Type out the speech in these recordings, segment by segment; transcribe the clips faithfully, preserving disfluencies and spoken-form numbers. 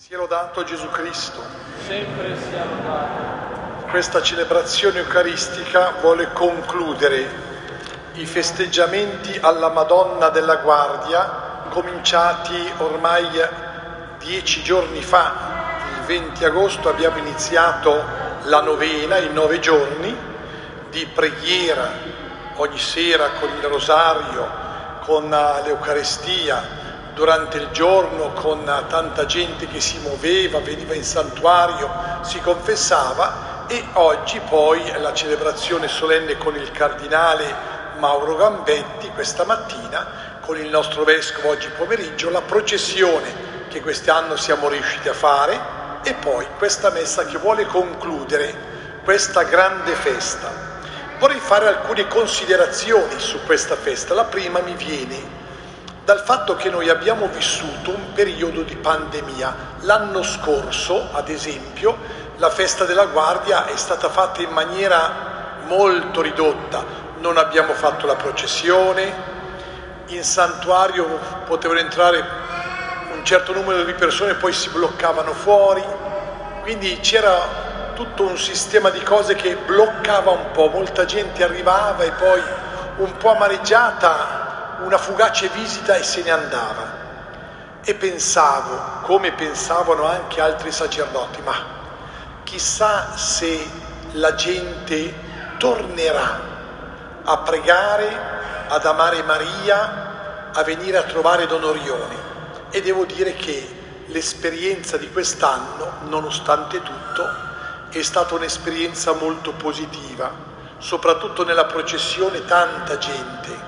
Sia lodato Gesù Cristo. Sempre sia lodato. Questa celebrazione eucaristica vuole concludere i festeggiamenti alla Madonna della Guardia, cominciati ormai dieci giorni fa. Il venti agosto abbiamo iniziato la novena, in nove giorni di preghiera ogni sera con il rosario, con l'Eucaristia, durante il giorno con tanta gente che si muoveva, veniva in santuario, si confessava, e oggi poi la celebrazione solenne con il cardinale Mauro Gambetti questa mattina, con il nostro vescovo oggi pomeriggio, la processione che quest'anno siamo riusciti a fare, e poi questa messa che vuole concludere questa grande festa. Vorrei fare alcune considerazioni su questa festa. La prima mi viene dal fatto che noi abbiamo vissuto un periodo di pandemia. L'anno scorso, ad esempio, la festa della Guardia è stata fatta in maniera molto ridotta. Non abbiamo fatto la processione, in santuario potevano entrare un certo numero di persone, poi si bloccavano fuori, quindi c'era tutto un sistema di cose che bloccava un po', molta gente arrivava e poi un po' amareggiata, una fugace visita e se ne andava. E pensavo, come pensavano anche altri sacerdoti, ma chissà se la gente tornerà a pregare, ad amare Maria, a venire a trovare Don Orione. E devo dire che l'esperienza di quest'anno, nonostante tutto, è stata un'esperienza molto positiva, soprattutto nella processione tanta gente.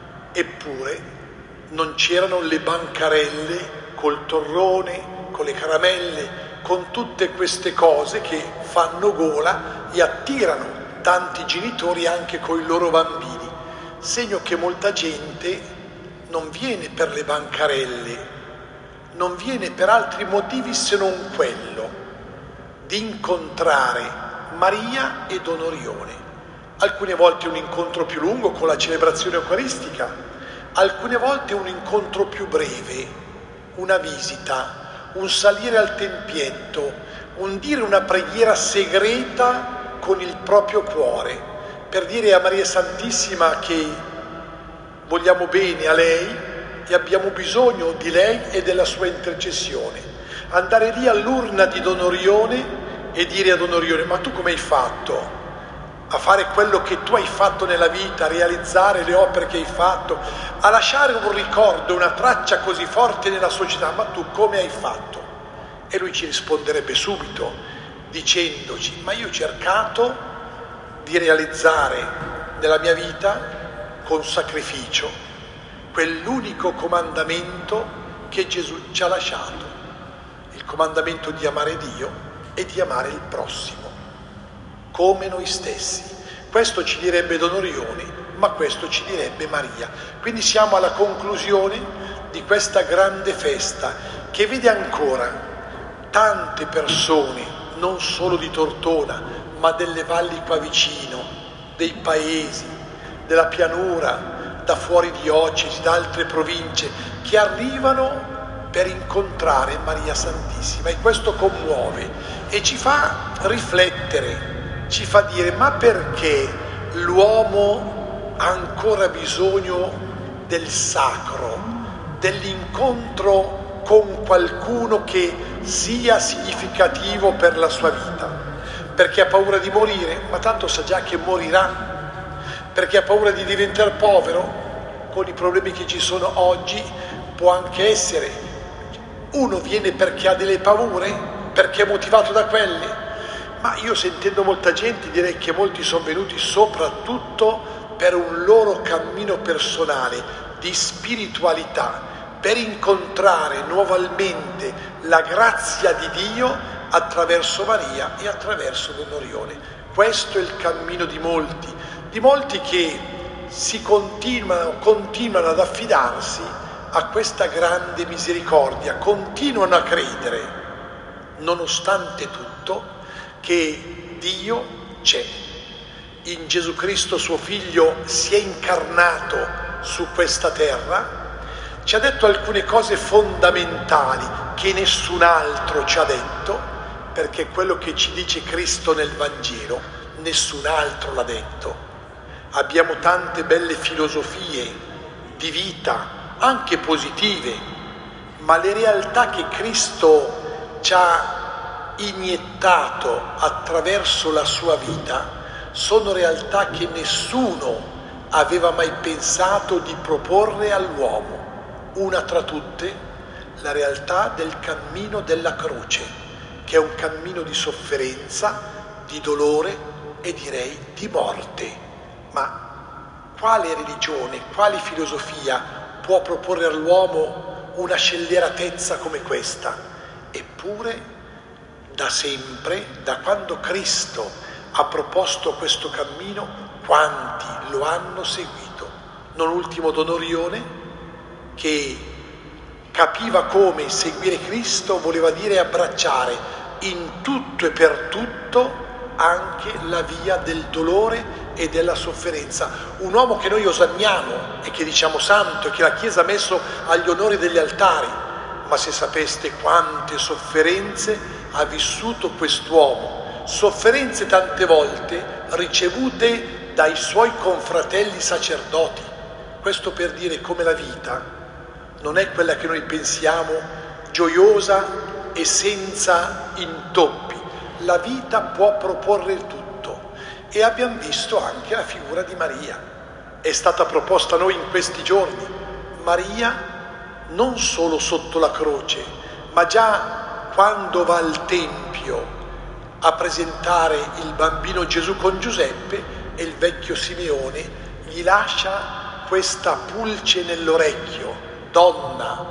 Eppure non c'erano le bancarelle col torrone, con le caramelle, con tutte queste cose che fanno gola e attirano tanti genitori anche con i loro bambini. Segno che molta gente non viene per le bancarelle, non viene per altri motivi se non quello di incontrare Maria e Don Orione. Alcune volte un incontro più lungo con la celebrazione eucaristica, alcune volte un incontro più breve, una visita, un salire al tempietto, un dire una preghiera segreta con il proprio cuore, per dire a Maria Santissima che vogliamo bene a lei e abbiamo bisogno di lei e della sua intercessione. Andare lì all'urna di Don Orione e dire a Don Orione: ma tu come hai fatto a fare quello che tu hai fatto nella vita, a realizzare le opere che hai fatto, a lasciare un ricordo, una traccia così forte nella società, ma tu come hai fatto? E lui ci risponderebbe subito dicendoci: ma io ho cercato di realizzare nella mia vita con sacrificio quell'unico comandamento che Gesù ci ha lasciato, il comandamento di amare Dio e di amare il prossimo come noi stessi. Questo ci direbbe Don Orione, ma questo ci direbbe Maria. Quindi siamo alla conclusione di questa grande festa che vede ancora tante persone, non solo di Tortona, ma delle valli qua vicino, dei paesi, della pianura, da fuori diocesi, da altre province, che arrivano per incontrare Maria Santissima, e questo commuove e ci fa riflettere, ci fa dire: ma perché l'uomo ha ancora bisogno del sacro, dell'incontro con qualcuno che sia significativo per la sua vita? Perché ha paura di morire? Ma tanto sa già che morirà. Perché ha paura di diventare povero? Con i problemi che ci sono oggi può anche essere. Uno viene perché ha delle paure, perché è motivato da quelle. Ma io, sentendo molta gente, direi che molti sono venuti soprattutto per un loro cammino personale di spiritualità, per incontrare nuovamente la grazia di Dio attraverso Maria e attraverso Don Orione. Questo è il cammino di molti, di molti che si continuano, continuano ad affidarsi a questa grande misericordia, continuano a credere, nonostante tutto, che Dio c'è. In Gesù Cristo suo Figlio si è incarnato su questa terra, ci ha detto alcune cose fondamentali che nessun altro ci ha detto, perché quello che ci dice Cristo nel Vangelo nessun altro l'ha detto. Abbiamo tante belle filosofie di vita, anche positive, ma le realtà che Cristo ci ha iniettato attraverso la sua vita sono realtà che nessuno aveva mai pensato di proporre all'uomo. Una tra tutte, la realtà del cammino della croce, che è un cammino di sofferenza, di dolore e direi di morte. Ma quale religione, quale filosofia può proporre all'uomo una scelleratezza come questa? Eppure, da sempre, da quando Cristo ha proposto questo cammino, quanti lo hanno seguito. Non ultimo Don Orione, che capiva come seguire Cristo voleva dire abbracciare in tutto e per tutto anche la via del dolore e della sofferenza. Un uomo che noi osanniamo e che diciamo santo e che la Chiesa ha messo agli onori degli altari, ma se sapeste quante sofferenze ha vissuto quest'uomo, sofferenze tante volte ricevute dai suoi confratelli sacerdoti. Questo per dire come la vita non è quella che noi pensiamo, gioiosa e senza intoppi. La vita può proporre il tutto, e abbiamo visto anche la figura di Maria. È stata proposta a noi in questi giorni. Maria non solo sotto la croce, ma già quando va al Tempio a presentare il bambino Gesù con Giuseppe, e il vecchio Simeone gli lascia questa pulce nell'orecchio: donna,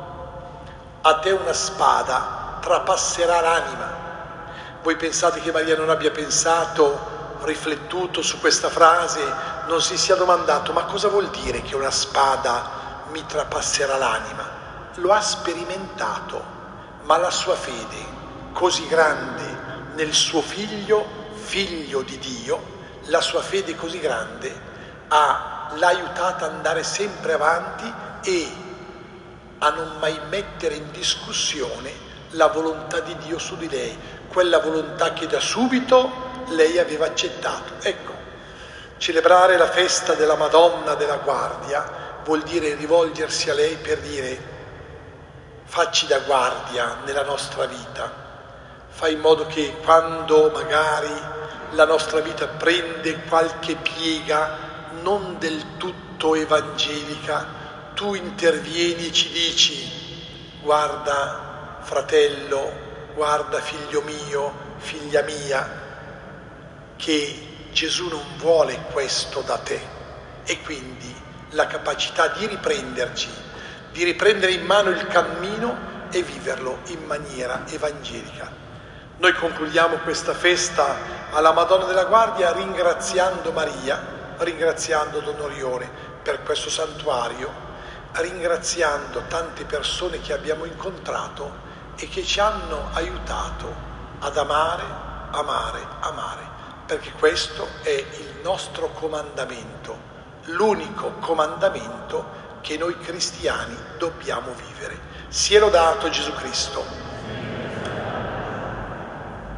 a te una spada trapasserà l'anima. Voi pensate che Maria non abbia pensato, riflettuto su questa frase, non si sia domandato: ma cosa vuol dire che una spada mi trapasserà l'anima? Lo ha sperimentato, ma la sua fede, così grande nel suo figlio, figlio di Dio, la sua fede così grande ha, l'ha aiutata ad andare sempre avanti e a non mai mettere in discussione la volontà di Dio su di lei, quella volontà che da subito lei aveva accettato. Ecco, celebrare la festa della Madonna della Guardia vuol dire rivolgersi a lei per dire: facci da guardia nella nostra vita. Fai in modo che quando magari la nostra vita prende qualche piega non del tutto evangelica, tu intervieni e ci dici: guarda fratello, guarda figlio mio, figlia mia, che Gesù non vuole questo da te. E quindi la capacità di riprenderci, di riprendere in mano il cammino e viverlo in maniera evangelica. Noi concludiamo questa festa alla Madonna della Guardia ringraziando Maria, ringraziando Don Orione per questo santuario, ringraziando tante persone che abbiamo incontrato e che ci hanno aiutato ad amare, amare, amare, perché questo è il nostro comandamento, l'unico comandamento che noi cristiani dobbiamo vivere. Sia lodato Gesù Cristo.